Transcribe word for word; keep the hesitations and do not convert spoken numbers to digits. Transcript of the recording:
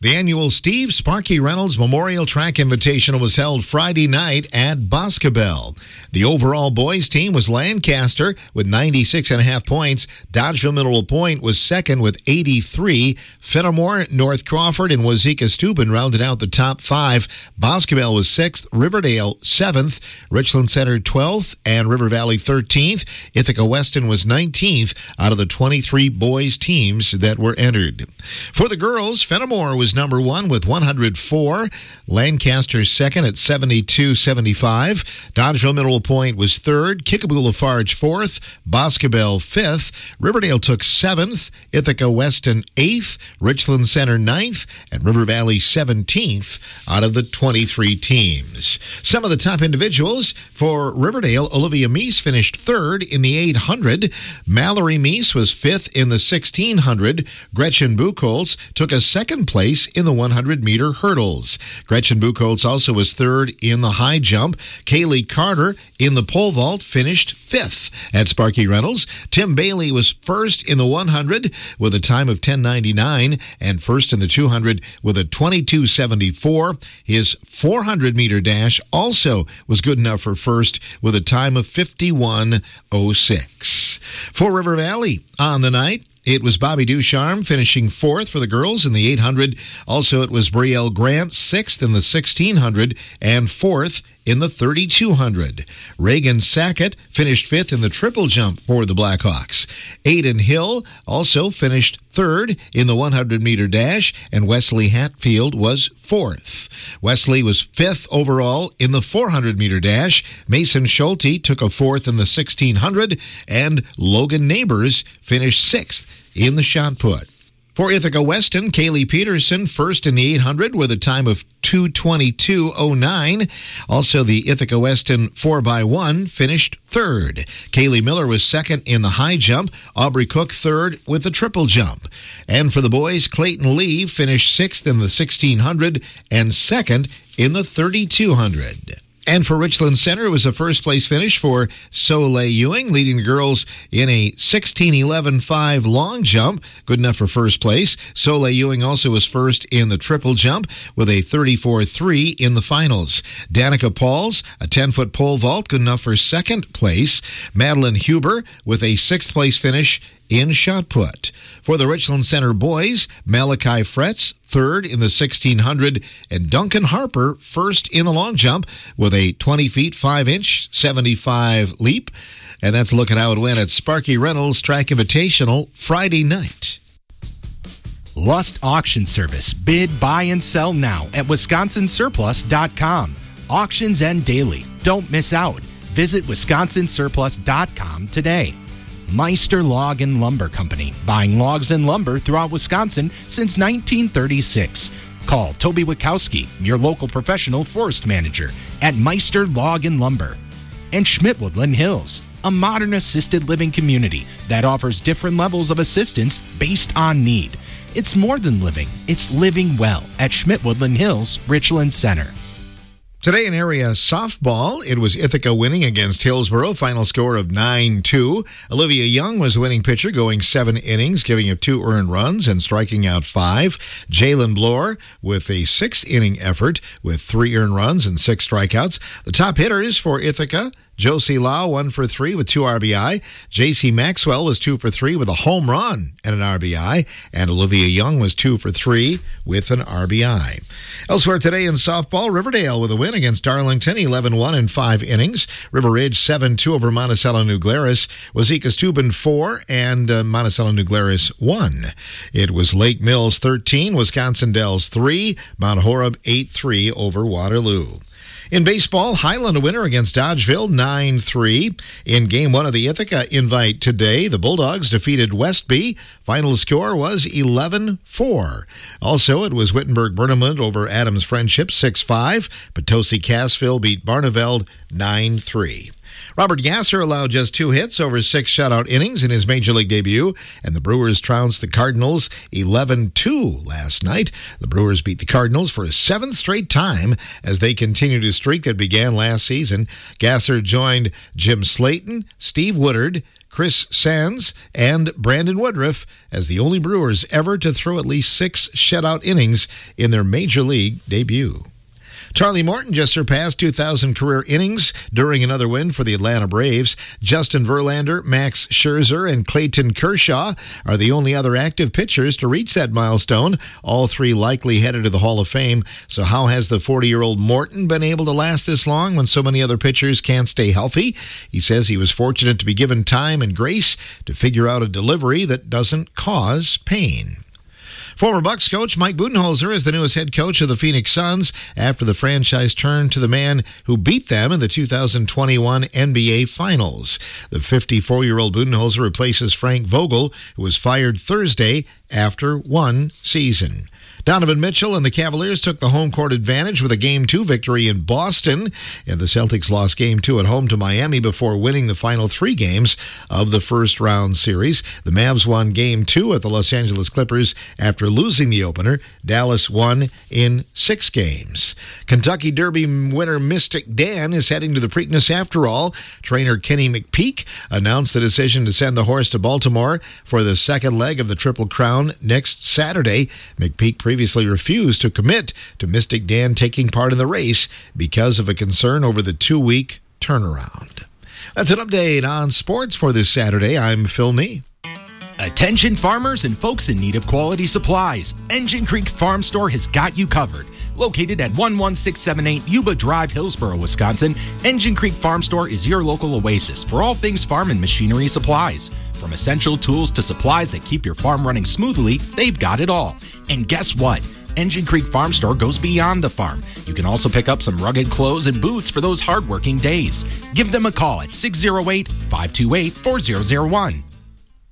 The annual Steve Sparky Reynolds Memorial Track Invitational was held Friday night at Boscobel. The overall boys team was Lancaster with ninety-six and a half points. Dodgeville Mineral Point was second with eighty-three. Fenimore, North Crawford, and Wazeeka-Steuben rounded out the top five. Boscobel was sixth, Riverdale seventh, Richland Center twelfth, and River Valley thirteenth. Ithaca Weston was nineteenth out of the twenty-three boys teams that were entered. For the girls, Fenimore was number one with one hundred four. Lancaster second at seventy-two seventy-five. Dodgeville Mineral Point was third. Kickapoo Lafarge fourth. Boscobel fifth. Riverdale took seventh. Ithaca Weston eighth. Richland Center ninth. And River Valley seventeenth out of the twenty-three teams. Some of the top individuals for Riverdale, Olivia Meese finished third in the eight hundred. Mallory Meese was fifth in the sixteen hundred. Gretchen Buchholz took a second place in the one hundred meter hurdles. Gretchen Buchholz also was third in the high jump. Kaylee Carter in the pole vault finished fifth at Sparky Reynolds. Tim Bailey was first in the one hundred with a time of ten ninety-nine and first in the two hundred with a twenty-two seventy-four. His four hundred meter dash also was good enough for first with a time of fifty-one oh six. For River Valley on the night, it was Bobby Ducharme finishing fourth for the girls in the eight hundred. Also, it was Brielle Grant, sixth in the sixteen hundred and fourth in the thirty-two hundred. Reagan Sackett finished fifth in the triple jump for the Blackhawks. Aiden Hill also finished third in the one hundred meter dash, and Wesley Hatfield was fourth. Wesley was fifth overall in the four hundred meter dash. Mason Schulte took a fourth in the sixteen hundred, and Logan Neighbors finished sixth in the shot put. For Ithaca Weston, Kaylee Peterson first in the eight hundred with a time of two twenty-two oh nine. Also, the Ithaca Weston four by one finished third. Kaylee Miller was second in the high jump. Aubrey Cook third with the triple jump. And for the boys, Clayton Lee finished sixth in the sixteen hundred and second in the thirty-two hundred. And for Richland Center, it was a first-place finish for Soleil Ewing, leading the girls in a sixteen eleven five long jump, good enough for first place. Soleil Ewing also was first in the triple jump with a thirty-four three in the finals. Danica Pauls, a ten-foot pole vault, good enough for second place. Madeline Huber with a sixth-place finish in shot put. For the Richland Center boys, Malachi Fretz, third in the sixteen hundred, and Duncan Harper, first in the long jump with a twenty feet, five inch, seventy-five leap. And that's a look at how it went at Sparky Reynolds Track Invitational Friday night. Lust Auction Service. Bid, buy, and sell now at wisconsin surplus dot com. Auctions end daily. Don't miss out. Visit wisconsin surplus dot com today. Meister Log and Lumber Company, buying logs and lumber throughout Wisconsin since nineteen thirty-six. Call Toby Wachowski, your local professional forest manager, at Meister Log and Lumber. And Schmidt Woodland Hills, a modern assisted living community that offers different levels of assistance based on need. It's more than living, it's living well at Schmidt Woodland Hills, Richland Center. Today in area softball, it was Ithaca winning against Hillsboro, final score of nine two. Olivia Young was the winning pitcher, going seven innings, giving up two earned runs and striking out five. Jalen Bloor with a six-inning effort with three earned runs and six strikeouts. The top hitters for Ithaca, Josie Lau, one for three with two R B I. J C Maxwell was two for three with a home run and an R B I. And Olivia Young was two for three with an R B I. Elsewhere today in softball, Riverdale with a win against Darlington, eleven one in five innings. River Ridge seven two over Monticello New Glarus. Wazeeka-Steuben four and uh, Monticello New Glarus one. It was Lake Mills thirteen, Wisconsin Dells three, Mount Horeb eight three over Waterloo. In baseball, Highland a winner against Dodgeville, nine three. In Game one of the Ithaca Invite today, the Bulldogs defeated Westby. Final score was eleven four. Also, it was Wittenberg-Burnham over Adams Friendship, six five. Potosi-Cassville beat Barneveld, nine three. Robert Gasser allowed just two hits over six shutout innings in his Major League debut, and the Brewers trounced the Cardinals eleven two last night. The Brewers beat the Cardinals for a seventh straight time as they continued a streak that began last season. Gasser joined Jim Slayton, Steve Woodard, Chris Sands, and Brandon Woodruff as the only Brewers ever to throw at least six shutout innings in their Major League debut. Charlie Morton just surpassed two thousand career innings during another win for the Atlanta Braves. Justin Verlander, Max Scherzer, and Clayton Kershaw are the only other active pitchers to reach that milestone, all three likely headed to the Hall of Fame. So how has the forty-year-old Morton been able to last this long when so many other pitchers can't stay healthy? He says he was fortunate to be given time and grace to figure out a delivery that doesn't cause pain. Former Bucks coach Mike Budenholzer is the newest head coach of the Phoenix Suns after the franchise turned to the man who beat them in the two thousand twenty-one N B A Finals. The fifty-four-year-old Budenholzer replaces Frank Vogel, who was fired Thursday after one season. Donovan Mitchell and the Cavaliers took the home court advantage with a Game two victory in Boston, and the Celtics lost Game two at home to Miami before winning the final three games of the first-round series. The Mavs won Game two at the Los Angeles Clippers after losing the opener. Dallas won in six games. Kentucky Derby winner Mystic Dan is heading to the Preakness after all. Trainer Kenny McPeak announced the decision to send the horse to Baltimore for the second leg of the Triple Crown next Saturday. McPeak previously refused to commit to Mystic Dan taking part in the race because of a concern over the two-week turnaround. That's an update on sports for this Saturday. I'm Phil Nee. Attention farmers and folks in need of quality supplies. Engine Creek Farm Store has got you covered. Located at one one six seven eight Yuba Drive, Hillsboro, Wisconsin, Engine Creek Farm Store is your local oasis for all things farm and machinery supplies. From essential tools to supplies that keep your farm running smoothly, they've got it all. And guess what? Engine Creek Farm Store goes beyond the farm. You can also pick up some rugged clothes and boots for those hardworking days. Give them a call at six oh eight, five two eight, four oh oh one.